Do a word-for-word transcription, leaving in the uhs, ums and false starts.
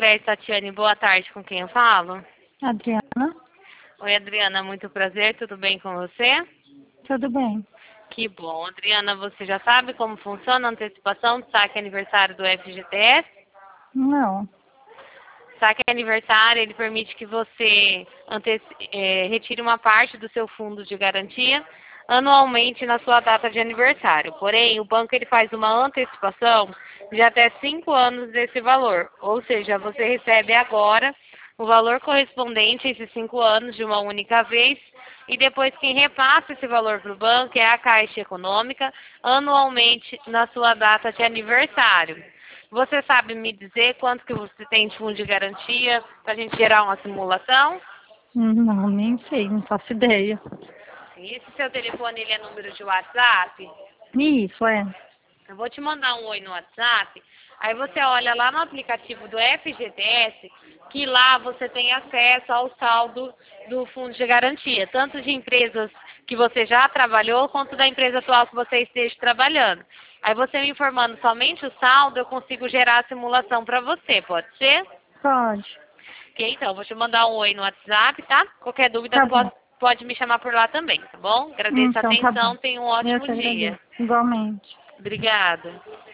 Alberto, Tatiane, boa tarde, com quem eu falo? Adriana, Oi, Adriana, muito prazer, tudo bem com você? tudo bem? Que bom. Adriana, você já sabe como funciona a antecipação do saque aniversário do F G T S? Não. Saque aniversário, ele permite que você anteci é, retire uma parte do seu fundo de garantia anualmente na sua data de aniversário. Porém, o banco ele faz uma antecipação de até cinco anos desse valor. Ou seja, você recebe agora o valor correspondente a esses cinco anos de uma única vez e depois quem repassa esse valor para o banco é a Caixa Econômica anualmente na sua data de aniversário. Você sabe me dizer quanto que você tem de fundo de garantia para a gente gerar uma simulação? Não, nem sei, não faço ideia. Esse seu telefone ele é número de WhatsApp? Isso, é. Eu vou te mandar um oi no WhatsApp, aí você olha lá no aplicativo do F G T S, que lá você tem acesso ao saldo do fundo de garantia, tanto de empresas que você já trabalhou, quanto da empresa atual que você esteja trabalhando. Aí você me informando somente o saldo, eu consigo gerar a simulação para você, pode ser? Pode. Ok, então, vou te mandar um oi no WhatsApp, tá? Qualquer dúvida Tá bom. pode, pode me chamar por lá também, tá bom? Agradeço a Então, tá bom. atenção, tenha um Eu ótimo que agradeço. dia. Igualmente. Obrigada.